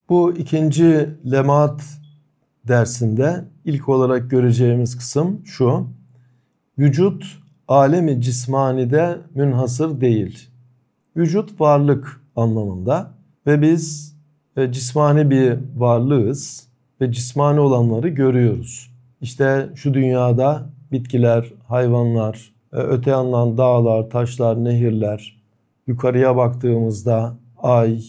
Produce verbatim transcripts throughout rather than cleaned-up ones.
Bu ikinci lemaat dersinde ilk olarak göreceğimiz kısım şu: vücut alemi cismanide münhasır değil. Vücut varlık anlamında ve biz cismani bir varlığız ve cismani olanları görüyoruz. İşte şu dünyada bitkiler, hayvanlar, öte yandan dağlar, taşlar, nehirler, yukarıya baktığımızda ay,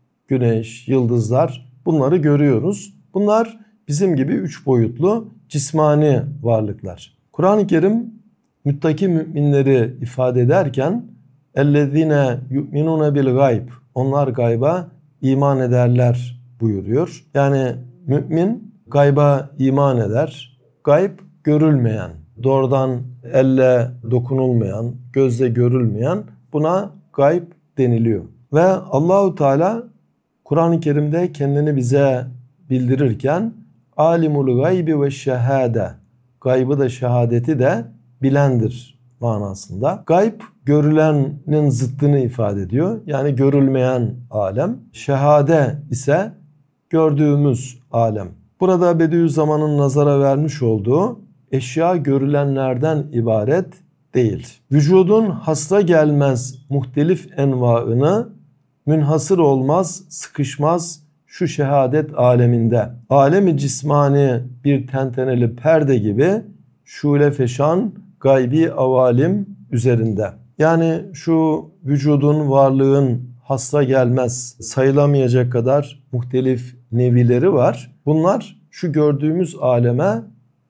güneş, yıldızlar, bunları görüyoruz. Bunlar bizim gibi üç boyutlu cismani varlıklar. Kur'an-ı Kerim müttaki müminleri ifade ederken اَلَّذ۪ينَ يُؤْمِنُونَ بِالْغَيْبِ onlar gayba iman ederler buyuruyor. Yani mümin gayba iman eder. Gayb görülmeyen, doğrudan elle dokunulmayan, gözle görülmeyen, buna gayb deniliyor. Ve Allahu Teala Kur'an-ı Kerim'de kendini bize bildirirken alimul gaybi ve şehade, gaybı da şehadeti de bilendir manasında. Gayb görülenin zıttını ifade ediyor. Yani görülmeyen alem. Şehade ise gördüğümüz alem. Burada Bediüzzaman'ın nazara vermiş olduğu eşya görülenlerden ibaret değil. Vücudun hasra gelmez muhtelif envaını münhasır olmaz, sıkışmaz şu şehadet aleminde. Alemi cismani bir tenteneli perde gibi şule feşan gaybi avalim üzerinde. Yani şu vücudun, varlığın hasra gelmez, sayılamayacak kadar muhtelif nevileri var. Bunlar şu gördüğümüz aleme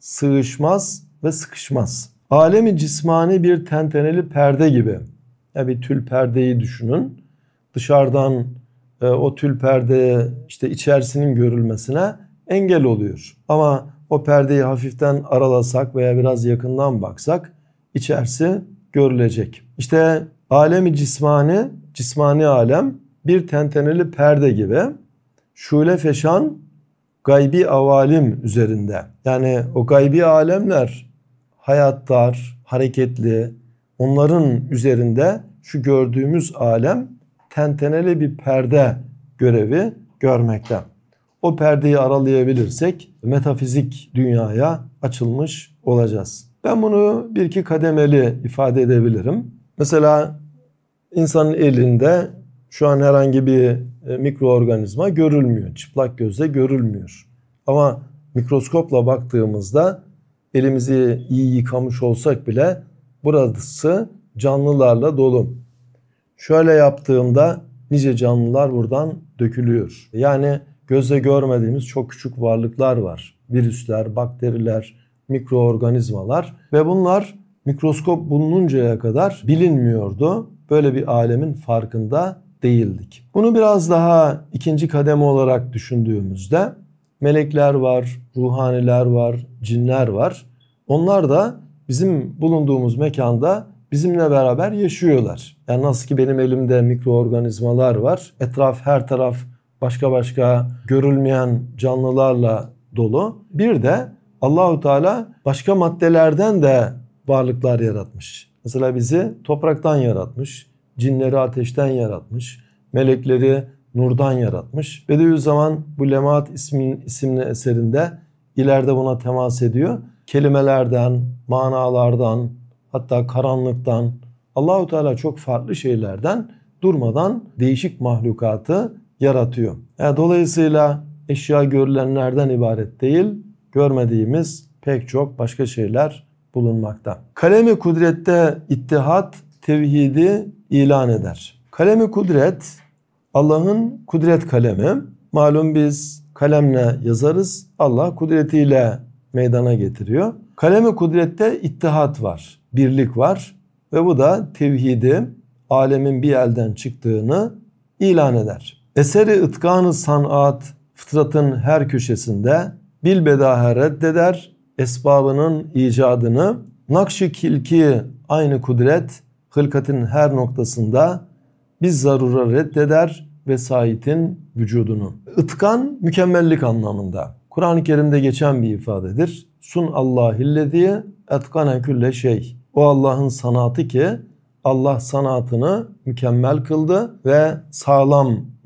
sığışmaz ve sıkışmaz. Alemi cismani bir tenteneli perde gibi. Ya bir tül perdeyi düşünün. Dışarıdan e, o tül perde işte içerisinin görülmesine engel oluyor. Ama o perdeyi hafiften aralasak veya biraz yakından baksak içerisi görülecek. İşte alemi cismani, cismani alem bir tenteneli perde gibi şule feşan gaybi avalim üzerinde. Yani o gaybi alemler hayatlar, hareketli, onların üzerinde şu gördüğümüz alem tenteneli bir perde görevi görmekte. O perdeyi aralayabilirsek metafizik dünyaya açılmış olacağız. Ben bunu bir iki kademeli ifade edebilirim. Mesela insanın elinde şu an herhangi bir mikroorganizma görülmüyor. Çıplak gözle görülmüyor. Ama mikroskopla baktığımızda elimizi iyi yıkamış olsak bile burası canlılarla dolu. Şöyle yaptığımda nice canlılar buradan dökülüyor. Yani gözle görmediğimiz çok küçük varlıklar var. Virüsler, bakteriler, mikroorganizmalar ve bunlar mikroskop bulununcaya kadar bilinmiyordu. Böyle bir alemin farkında değildik. Bunu biraz daha ikinci kademe olarak düşündüğümüzde melekler var, ruhaniler var, cinler var. Onlar da bizim bulunduğumuz mekanda bizimle beraber yaşıyorlar. Yani nasıl ki benim elimde mikroorganizmalar var. Etraf, her taraf başka başka görülmeyen canlılarla dolu. Bir de Allahu Teala başka maddelerden de varlıklar yaratmış. Mesela bizi topraktan yaratmış, cinleri ateşten yaratmış, melekleri nurdan yaratmış. Bediüzzaman bu Lemaat ismin, isimli eserinde ileride buna temas ediyor. Kelimelerden, manalardan, hatta karanlıktan, Allahu Teala çok farklı şeylerden durmadan değişik mahlukatı yaratıyor. Yani dolayısıyla eşya görülenlerden ibaret değil, görmediğimiz pek çok başka şeyler bulunmakta. Kalem-i kudrette ittihat tevhidi ilan eder. Kalem-i kudret Allah'ın kudret kalemi. Malum biz kalemle yazarız. Allah kudretiyle meydana getiriyor. Kalem-i kudrette ittihat var, birlik var ve bu da tevhidi, alemin bir elden çıktığını ilan eder. Eseri ıtkanı sanat fıtratın her köşesinde bilbedahe reddeder, esbabının icadını, nakş-ı kilki aynı kudret hılkatın her noktasında biz zarura reddeder vesayetin vücudunu. Itkan mükemmellik anlamında. Kur'an-ı Kerim'de geçen bir ifadedir. Sun Allahillezî etkane külle şey. O Allah'ın sanatı ki Allah sanatını mükemmel kıldı ve sağlam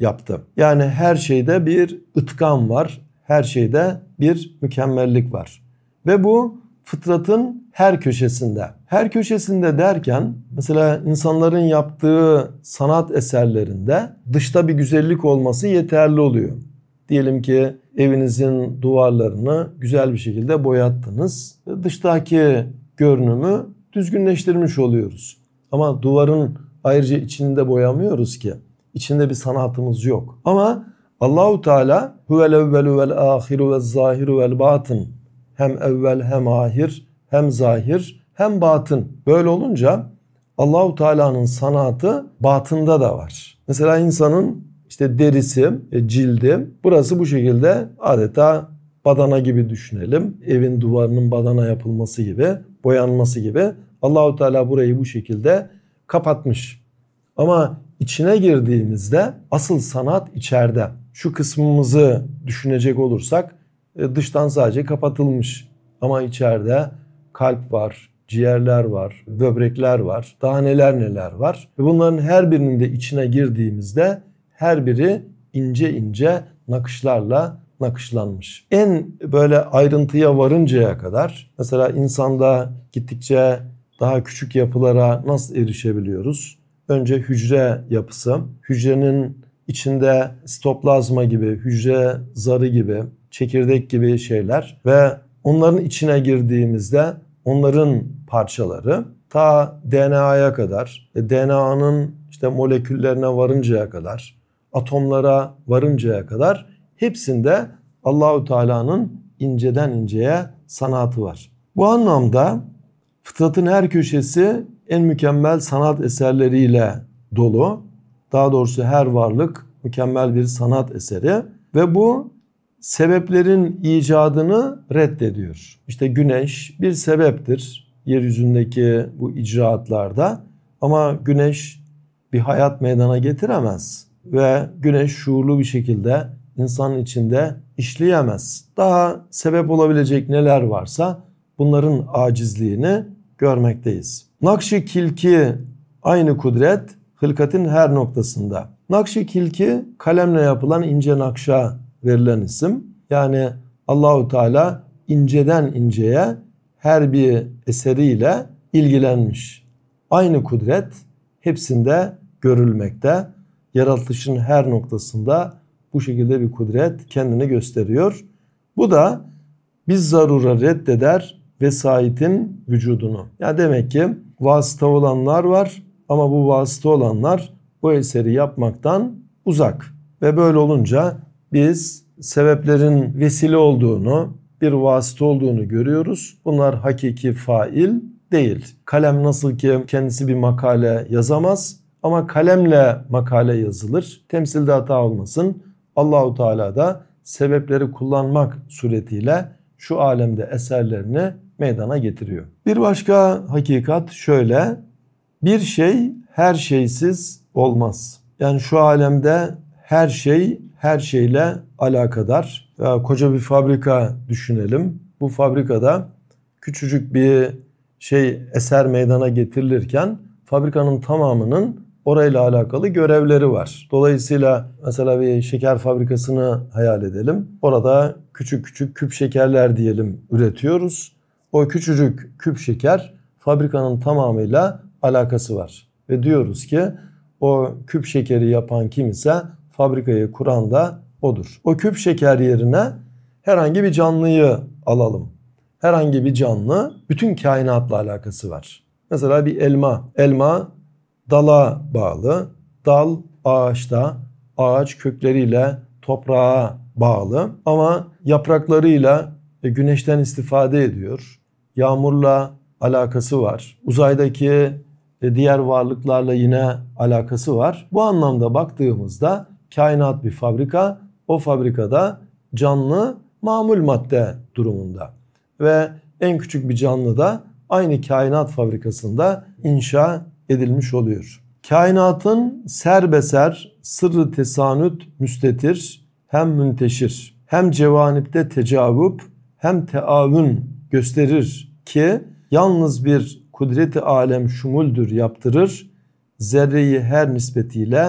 yaptı. Yani her şeyde bir ıtkan var. Her şeyde bir mükemmellik var. Ve bu fıtratın her köşesinde. Her köşesinde derken mesela insanların yaptığı sanat eserlerinde dışta bir güzellik olması yeterli oluyor. Diyelim ki evinizin duvarlarını güzel bir şekilde boyattınız. Dıştaki görünümü düzgünleştirmiş oluyoruz. Ama duvarın ayrıca içini de boyamıyoruz ki. İçinde bir sanatımız yok. Ama Allahu Teala huvel evvelu vel ahiru vel zahiru vel batın. Hem evvel hem ahir hem zahir hem batın. Böyle olunca Allahu Teala'nın sanatı batında da var. Mesela insanın işte derisi, cildi, burası bu şekilde adeta badana gibi düşünelim. Evin duvarının badana yapılması gibi, boyanması gibi. Allahu Teala burayı bu şekilde kapatmış. Ama içine girdiğimizde asıl sanat içeride. Şu kısmımızı düşünecek olursak dıştan sadece kapatılmış. Ama içeride kalp var, ciğerler var, böbrekler var, daha neler neler var. Ve bunların her birinin de içine girdiğimizde her biri ince ince nakışlarla nakışlanmış. En böyle ayrıntıya varıncaya kadar mesela insanda gittikçe daha küçük yapılara nasıl erişebiliyoruz? Önce hücre yapısı, hücrenin içinde sitoplazma gibi, hücre zarı gibi, çekirdek gibi şeyler ve onların içine girdiğimizde onların parçaları ta D N A'ya kadar, D N A'nın işte moleküllerine varıncaya kadar, atomlara varıncaya kadar hepsinde Allahu Teala'nın inceden inceye sanatı var. Bu anlamda fıtratın her köşesi en mükemmel sanat eserleriyle dolu. Daha doğrusu her varlık mükemmel bir sanat eseri ve bu sebeplerin icadını reddediyor. İşte güneş bir sebeptir yeryüzündeki bu icraatlarda ama güneş bir hayat meydana getiremez ve güneş şuurlu bir şekilde insanın içinde işleyemez. Daha sebep olabilecek neler varsa bunların acizliğini görmekteyiz. Nakş-ı kilki aynı kudret hılkatin her noktasında. Nakş-ı kilki kalemle yapılan ince nakşa verilen isim. Yani Allahu Teala inceden inceye her bir eseriyle ilgilenmiş. Aynı kudret hepsinde görülmekte. Yaratılışın her noktasında bu şekilde bir kudret kendini gösteriyor. Bu da biz zarura reddeder vesayetin vücudunu. Ya demek ki vasıta olanlar var ama bu vasıta olanlar bu eseri yapmaktan uzak. Ve böyle olunca biz sebeplerin vesile olduğunu, bir vasıta olduğunu görüyoruz. Bunlar hakiki fail değil. Kalem nasıl ki kendisi bir makale yazamaz ama kalemle makale yazılır. Temsilde hata olmasın. Allahu Teala da sebepleri kullanmak suretiyle şu alemde eserlerini meydana getiriyor. Bir başka hakikat şöyle. Bir şey her şeysiz olmaz. Yani şu alemde her şey her şeyle alakadar. Ya koca bir fabrika düşünelim. Bu fabrikada küçücük bir şey eser meydana getirilirken fabrikanın tamamının orayla alakalı görevleri var. Dolayısıyla mesela bir şeker fabrikasını hayal edelim. Orada küçük küçük küp şekerler diyelim üretiyoruz. O küçücük küp şeker fabrikanın tamamıyla alakası var. Ve diyoruz ki o küp şekeri yapan kim ise fabrikayı kuran da odur. O küp şeker yerine herhangi bir canlıyı alalım. Herhangi bir canlı bütün kainatla alakası var. Mesela bir elma. Elma dala bağlı. Dal ağaçta, ağaç kökleriyle toprağa bağlı. Ama yapraklarıyla güneşten istifade ediyor. Yağmurla alakası var. Uzaydaki diğer varlıklarla yine alakası var. Bu anlamda baktığımızda kainat bir fabrika. O fabrikada canlı mamul madde durumunda. Ve en küçük bir canlı da aynı kainat fabrikasında inşa edilmiş oluyor. Kainatın serbeser, sırrı tesanüt müstetir, hem münteşir, hem cevanipte tecavüp, hem teavün gösterir ki yalnız bir kudreti alem şumuldür yaptırır, zerreyi her nispetiyle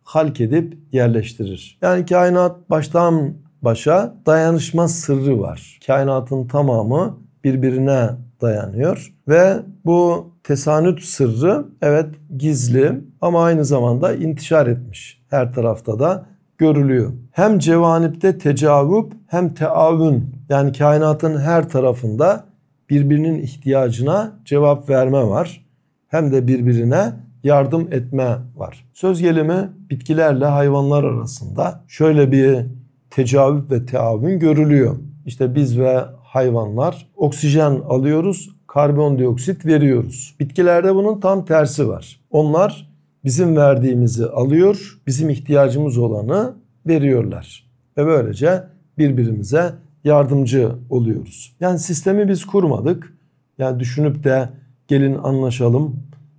halk edip yerleştirir. Yani kainat baştan başa dayanışma sırrı var. Kainatın tamamı birbirine dayanıyor ve bu tesanüt sırrı evet gizli ama aynı zamanda intişar etmiş. Her tarafta da görülüyor. Hem cevanipte tecavüp hem teavün, yani kainatın her tarafında birbirinin ihtiyacına cevap verme var. Hem de birbirine yardım etme var. Söz gelimi bitkilerle hayvanlar arasında şöyle bir tecavüp ve teavün görülüyor. İşte biz ve hayvanlar oksijen alıyoruz, karbondioksit veriyoruz. Bitkilerde bunun tam tersi var. Onlar bizim verdiğimizi alıyor, bizim ihtiyacımız olanı veriyorlar. Ve böylece birbirimize yardımcı oluyoruz. Yani sistemi biz kurmadık. Yani düşünüp de gelin anlaşalım,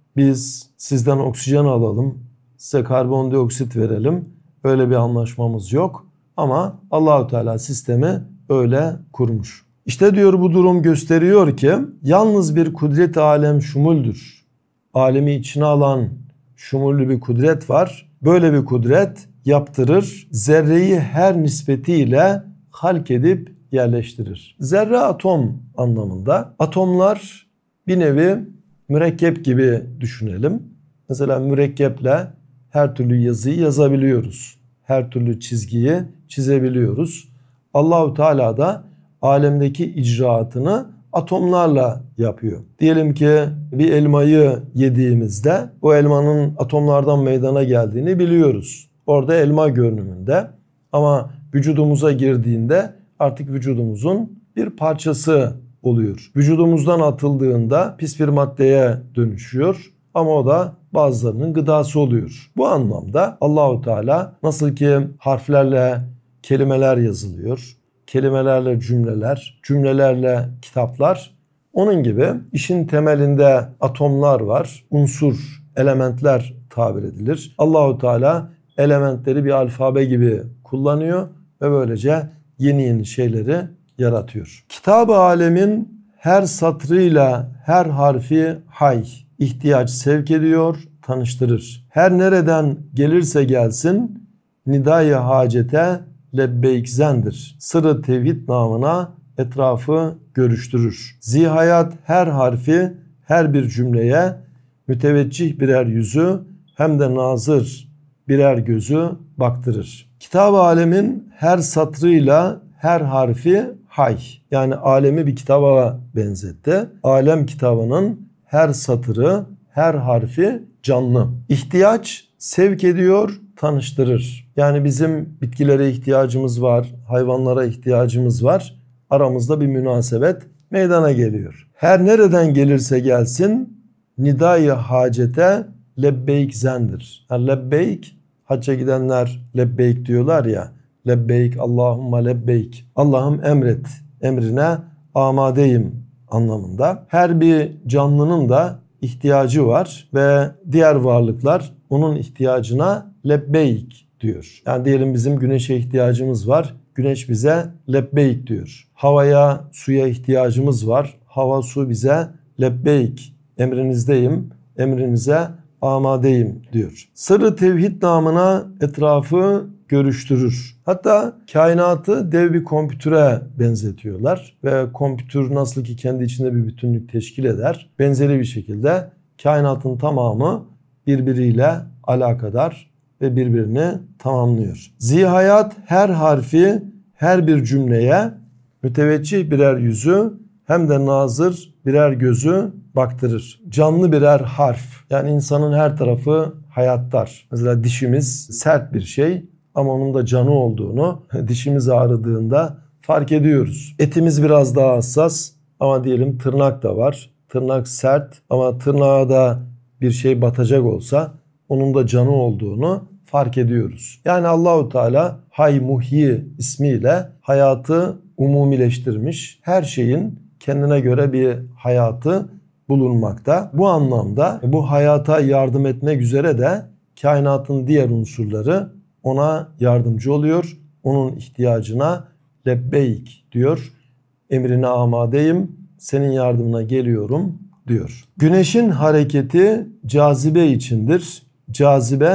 biz sizden oksijen alalım, size karbondioksit verelim. Öyle bir anlaşmamız yok. Ama Allahu Teala sistemi öyle kurmuş. İşte diyor bu durum gösteriyor ki yalnız bir kudret-i alem şumuldür. Alemi içine alan şumullü bir kudret var. Böyle bir kudret yaptırır, zerreyi her nispetiyle halk edip yerleştirir. Zerre atom anlamında. Atomlar bir nevi mürekkep gibi düşünelim. Mesela mürekkeple her türlü yazıyı yazabiliyoruz. Her türlü çizgiyi çizebiliyoruz. Allahu Teala da alemdeki icraatını atomlarla yapıyor. Diyelim ki bir elmayı yediğimizde o elmanın atomlardan meydana geldiğini biliyoruz. Orada elma görünümünde, ama vücudumuza girdiğinde artık vücudumuzun bir parçası oluyor. Vücudumuzdan atıldığında pis bir maddeye dönüşüyor ama o da bazılarının gıdası oluyor. Bu anlamda Allahu Teala nasıl ki harflerle kelimeler yazılıyor, kelimelerle cümleler, cümlelerle kitaplar, onun gibi işin temelinde atomlar var, unsur, elementler tabir edilir. Allahu Teala elementleri bir alfabe gibi kullanıyor ve böylece yeni yeni şeyleri yaratıyor. Kitab-ı alemin her satrıyla her harfi hay, ihtiyaç sevk ediyor, tanıştırır. Her nereden gelirse gelsin nidayı hacete lebbeyk-zendir. Sırrı tevhid namına etrafı görüştürür. Zihayat her harfi, her bir cümleye müteveccih birer yüzü hem de nazır birer gözü baktırır. Kitab-ı alemin her satrıyla her harfi hay. Yani alemi bir kitaba benzetti. Alem kitabının her satırı, her harfi canlı. İhtiyaç sevk ediyor, tanıştırır. Yani bizim bitkilere ihtiyacımız var, hayvanlara ihtiyacımız var. Aramızda bir münasebet meydana geliyor. Her nereden gelirse gelsin nidayı hacete lebbeyk zendir. Yani lebbeyk, hacca gidenler lebbeyk diyorlar ya. Lebbeyk Allahumma lebbeyk. Allah'ım emret, emrine amadeyim anlamında. Her bir canlının da ihtiyacı var ve diğer varlıklar onun ihtiyacına lebbeyk diyor. Yani diyelim bizim güneşe ihtiyacımız var. Güneş bize lebbeyk diyor. Havaya, suya ihtiyacımız var. Hava, su bize lebbeyk, emrinizdeyim, emrinize amadeyim diyor. Sırrı tevhid namına etrafı görüştürür. Hatta kainatı dev bir kompütüre benzetiyorlar ve kompütür nasıl ki kendi içinde bir bütünlük teşkil eder, benzeri bir şekilde kainatın tamamı birbiriyle alakadar ve birbirini tamamlıyor. Zihayat her harfi, her bir cümleye müteveccih birer yüzü hem de nazır birer gözü baktırır. Canlı birer harf. Yani insanın her tarafı hayattar. Mesela dişimiz sert bir şey ama onun da canı olduğunu dişimiz ağrıdığında fark ediyoruz. Etimiz biraz daha hassas ama diyelim tırnak da var. Tırnak sert ama tırnağa da bir şey batacak olsa onun da canı olduğunu fark ediyoruz. Yani Allahu Teala Hay Muhyi ismiyle hayatı umumileştirmiş. Her şeyin kendine göre bir hayatı bulunmakta. Bu anlamda bu hayata yardım etmek üzere de kainatın diğer unsurları ona yardımcı oluyor. Onun ihtiyacına lebbeyk diyor. Emrine amadeyim, senin yardımına geliyorum diyor. Güneşin hareketi cazibe içindir. Cazibe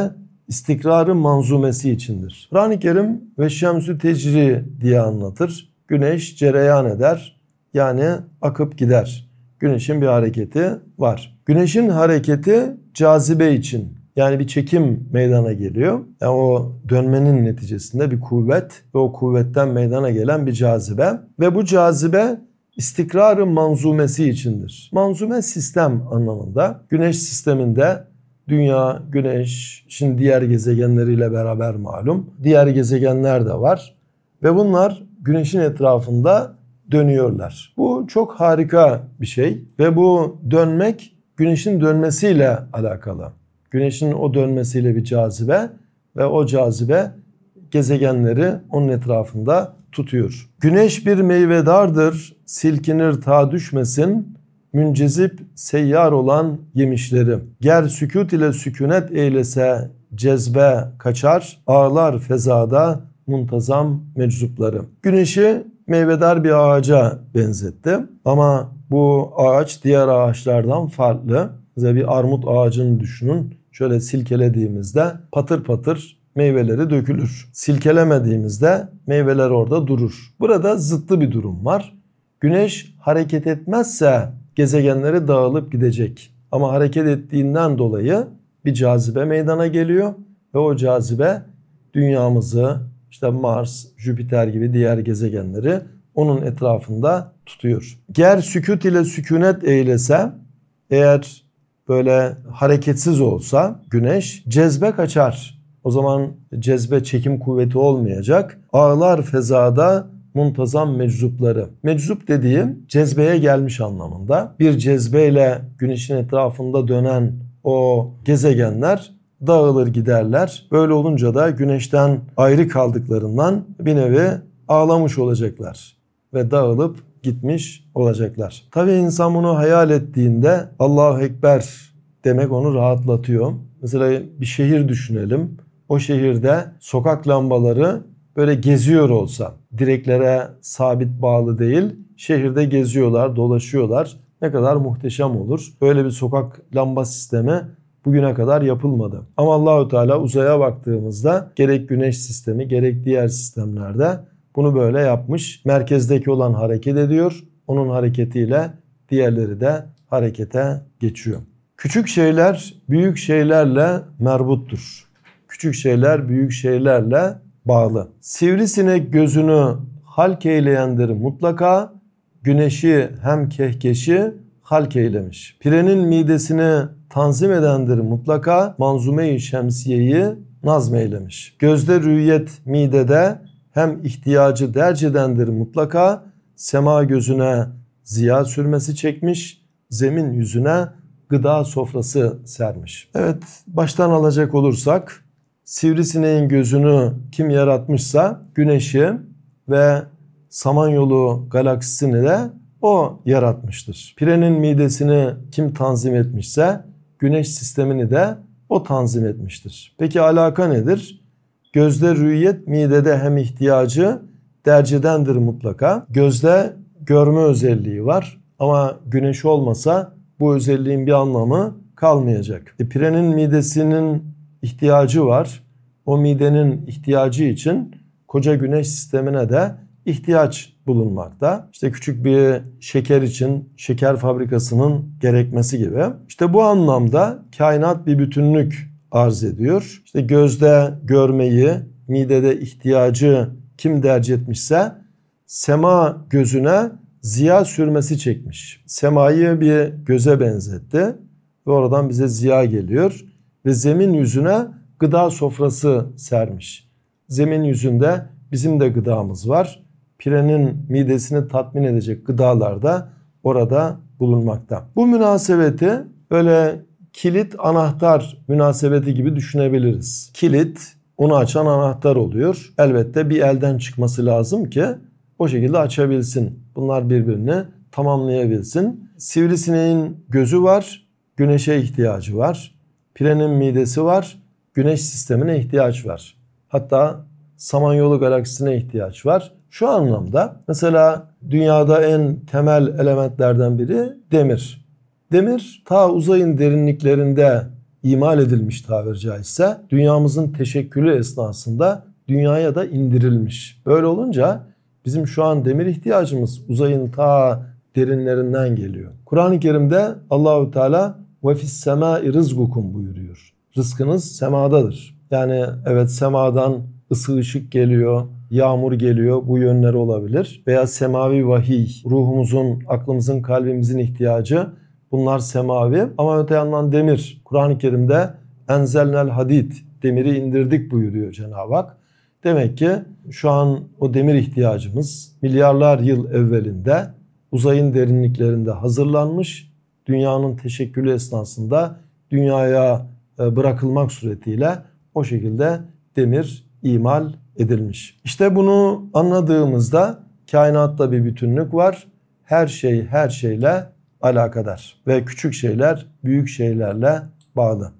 istikrarı manzumesi içindir. Kur'an-ı Kerim ve şemsü tecri diye anlatır. Güneş cereyan eder, yani akıp gider. Güneşin bir hareketi var. Güneşin hareketi cazibe için, yani bir çekim meydana geliyor. Yani o dönmenin neticesinde bir kuvvet ve o kuvvetten meydana gelen bir cazibe. Ve bu cazibe istikrarı manzumesi içindir. Manzume sistem anlamında. Güneş sisteminde Dünya, Güneş, şimdi diğer gezegenleriyle beraber malum diğer gezegenler de var. Ve bunlar Güneş'in etrafında dönüyorlar. Bu çok harika bir şey ve bu dönmek Güneş'in dönmesiyle alakalı. Güneş'in o dönmesiyle bir cazibe ve o cazibe gezegenleri onun etrafında tutuyor. Güneş bir meyvedardır, silkinir ta düşmesin, müncezip seyyar olan yemişleri. Ger sükût ile sükûnet eylese cezbe kaçar, ağlar fezada muntazam meczupları. Güneşi meyvedar bir ağaca benzetti ama bu ağaç diğer ağaçlardan farklı. Size bir armut ağacını düşünün. Şöyle silkelediğimizde patır patır meyveleri dökülür. Silkelemediğimizde meyveler orada durur. Burada zıttı bir durum var. Güneş hareket etmezse gezegenleri dağılıp gidecek. Ama hareket ettiğinden dolayı bir cazibe meydana geliyor ve o cazibe dünyamızı, işte Mars, Jüpiter gibi diğer gezegenleri onun etrafında tutuyor. Ger sükût ile sükûnet eylese, eğer böyle hareketsiz olsa güneş cezbe kaçar. O zaman cezbe çekim kuvveti olmayacak. Ağlar fezada muntazam meczupları. Meczup dediğim cezbeye gelmiş anlamında. Bir cezbeyle güneşin etrafında dönen o gezegenler dağılır giderler. Böyle olunca da güneşten ayrı kaldıklarından bir nevi ağlamış olacaklar ve dağılıp gitmiş olacaklar. Tabii insan bunu hayal ettiğinde Allahu Ekber demek onu rahatlatıyor. Mesela bir şehir düşünelim. O şehirde sokak lambaları böyle geziyor olsa, direklere sabit bağlı değil, şehirde geziyorlar, dolaşıyorlar. Ne kadar muhteşem olur. Böyle bir sokak lamba sistemi bugüne kadar yapılmadı. Ama Allahu Teala uzaya baktığımızda gerek güneş sistemi gerek diğer sistemlerde bunu böyle yapmış. Merkezdeki olan hareket ediyor. Onun hareketiyle diğerleri de harekete geçiyor. Küçük şeyler büyük şeylerle merbuttur. Küçük şeyler büyük şeylerle bağlı. Sivrisinek gözünü halk eyleyendir mutlaka, güneşi hem kehkeşi halk eylemiş. Pirenin midesini tanzim edendir mutlaka, manzume-i şemsiyeyi nazmeylemiş. Gözde rüyet midede hem ihtiyacı dercedendir mutlaka, sema gözüne ziya sürmesi çekmiş, zemin yüzüne gıda sofrası sermiş. Evet, baştan alacak olursak, sivrisineğin gözünü kim yaratmışsa güneşi ve Samanyolu galaksisini de o yaratmıştır. Pirenin midesini kim tanzim etmişse güneş sistemini de o tanzim etmiştir. Peki alaka nedir? Gözde rüyet midede hem ihtiyacı dercedendir mutlaka. Gözde görme özelliği var ama güneş olmasa bu özelliğin bir anlamı kalmayacak. E, pirenin midesinin ihtiyacı var. O midenin ihtiyacı için koca güneş sistemine de ihtiyaç bulunmakta. İşte küçük bir şeker için şeker fabrikasının gerekmesi gibi. İşte bu anlamda kainat bir bütünlük arz ediyor. İşte gözde görmeyi, midede ihtiyacı kim derc etmişse sema gözüne ziya sürmesi çekmiş. Semayı bir göze benzetti ve oradan bize ziya geliyor ve zemin yüzüne gıda sofrası sermiş. Zemin yüzünde bizim de gıdamız var. Pirenin midesini tatmin edecek gıdalar da orada bulunmakta. Bu münasebeti böyle kilit anahtar münasebeti gibi düşünebiliriz. Kilit onu açan anahtar oluyor. Elbette bir elden çıkması lazım ki o şekilde açabilsin. Bunlar birbirini tamamlayabilsin. Sivrisineğin gözü var, güneşe ihtiyacı var. Pirenin midesi var, güneş sistemine ihtiyaç var. Hatta Samanyolu galaksisine ihtiyaç var. Şu anlamda mesela dünyada en temel elementlerden biri demir. Demir ta uzayın derinliklerinde imal edilmiş tabiri caizse. Dünyamızın teşekkülü esnasında dünyaya da indirilmiş. Böyle olunca bizim şu an demir ihtiyacımız uzayın ta derinlerinden geliyor. Kur'an-ı Kerim'de Allahu Teala ve fis semai rizqukum buyuruyor. Rızkınız semadadır. Yani evet, semadan ısı ışık geliyor, yağmur geliyor, bu yönleri olabilir. Veya semavi vahiy, ruhumuzun, aklımızın, kalbimizin ihtiyacı, bunlar semavi. Ama öte yandan demir, Kur'an-ı Kerim'de enzelnel hadid, demiri indirdik buyuruyor Cenab-ı Hak. Demek ki şu an o demir ihtiyacımız milyarlar yıl evvelinde uzayın derinliklerinde hazırlanmış. Dünyanın teşekkülü esnasında dünyaya bırakılmak suretiyle o şekilde demir imal edilmiş. İşte bunu anladığımızda kainatta bir bütünlük var. Her şey her şeyle alakadar ve küçük şeyler büyük şeylerle bağlı.